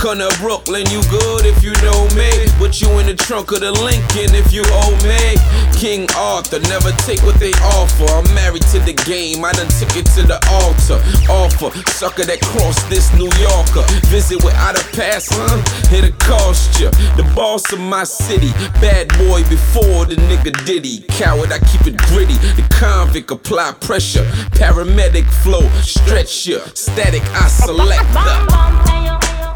Come to Brooklyn, you good if you know me. Put you in the trunk of the Lincoln if you owe me. King Arthur, never take what they offer. I'm married to the game, I done took it to the altar. Offer, sucker that crossed this New Yorker. Visit without a pass, it'll cost ya. The boss of my city, bad boy before the nigga Diddy. Coward, I keep it gritty. The convict apply pressure. Paramedic flow, stretch ya. Static, I select the